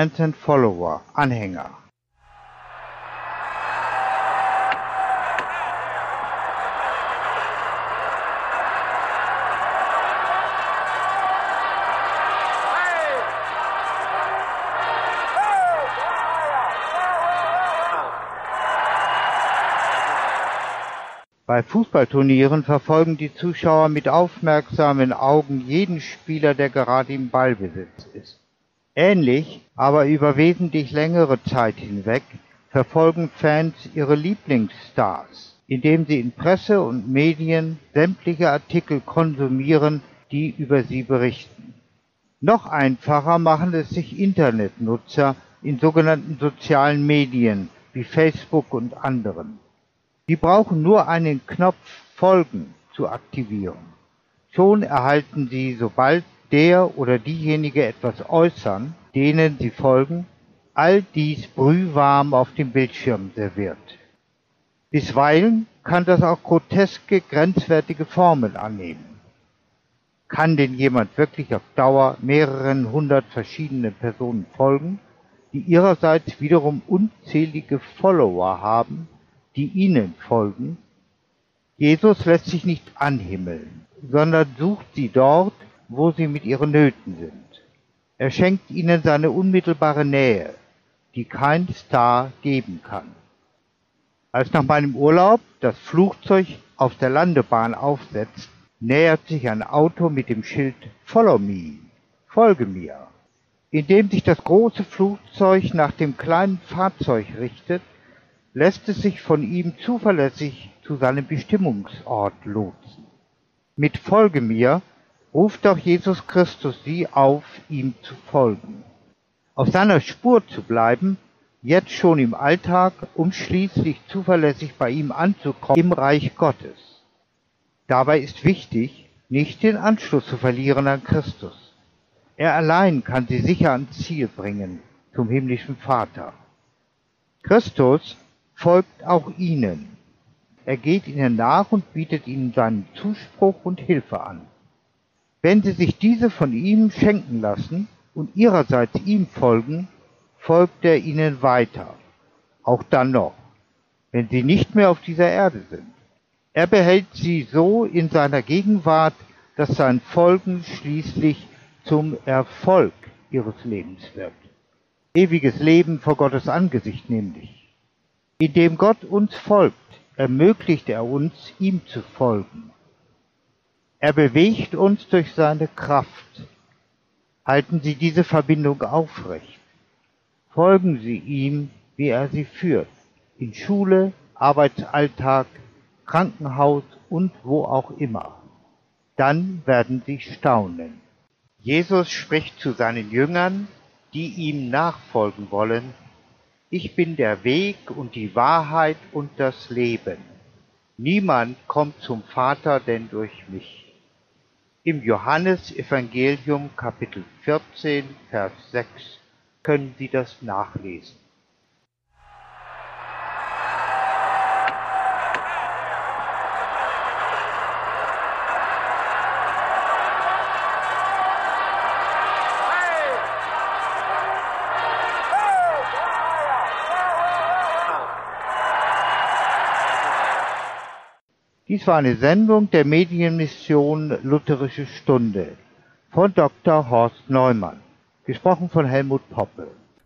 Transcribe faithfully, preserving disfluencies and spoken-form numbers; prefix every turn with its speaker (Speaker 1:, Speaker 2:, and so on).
Speaker 1: Fans and Follower, Anhänger. Bei Fußballturnieren verfolgen die Zuschauer mit aufmerksamen Augen jeden Spieler, der gerade im Ballbesitz ist. Ähnlich, aber über wesentlich längere Zeit hinweg, verfolgen Fans ihre Lieblingsstars, indem sie in Presse und Medien sämtliche Artikel konsumieren, die über sie berichten. Noch einfacher machen es sich Internetnutzer in sogenannten sozialen Medien wie Facebook und anderen. Sie brauchen nur einen Knopf Folgen zu aktivieren. Schon erhalten Sie, sobald der oder diejenige etwas äußern, denen Sie folgen, all dies brühwarm auf dem Bildschirm serviert. Bisweilen kann das auch groteske, grenzwertige Formen annehmen. Kann denn jemand wirklich auf Dauer mehreren hundert verschiedenen Personen folgen, die ihrerseits wiederum unzählige Follower haben, die ihnen folgen? Jesus lässt sich nicht anhimmeln, sondern sucht sie dort, wo sie mit ihren Nöten sind. Er schenkt ihnen seine unmittelbare Nähe, die kein Star geben kann. Als nach meinem Urlaub das Flugzeug auf der Landebahn aufsetzt, nähert sich ein Auto mit dem Schild Follow me, folge mir. Indem sich das große Flugzeug nach dem kleinen Fahrzeug richtet, lässt es sich von ihm zuverlässig zu seinem Bestimmungsort lotsen. Mit Folge mir ruft auch Jesus Christus sie auf, ihm zu folgen. Auf seiner Spur zu bleiben, jetzt schon im Alltag, um schließlich zuverlässig bei ihm anzukommen im Reich Gottes. Dabei ist wichtig, nicht den Anschluss zu verlieren an Christus. Er allein kann sie sicher ans Ziel bringen, zum himmlischen Vater. Christus folgt auch ihnen. Er geht ihnen nach und bietet ihnen seinen Zuspruch und Hilfe an. Wenn sie sich diese von ihm schenken lassen und ihrerseits ihm folgen, folgt er ihnen weiter, auch dann noch, wenn sie nicht mehr auf dieser Erde sind. Er behält sie so in seiner Gegenwart, dass sein Folgen schließlich zum Erfolg ihres Lebens wird. Ewiges Leben vor Gottes Angesicht nämlich. Indem Gott uns folgt, ermöglicht er uns, ihm zu folgen. Er bewegt uns durch seine Kraft. Halten Sie diese Verbindung aufrecht. Folgen Sie ihm, wie er sie führt, in Schule, Arbeitsalltag, Krankenhaus und wo auch immer. Dann werden Sie staunen. Jesus spricht zu seinen Jüngern, die ihm nachfolgen wollen: Ich bin der Weg und die Wahrheit und das Leben. Niemand kommt zum Vater denn durch mich. Im Johannesevangelium Kapitel vierzehn, Vers sechs können Sie das nachlesen. Dies war eine Sendung der Medienmission Lutherische Stunde von Doktor Horst Neumann, gesprochen von Helmut Poppe.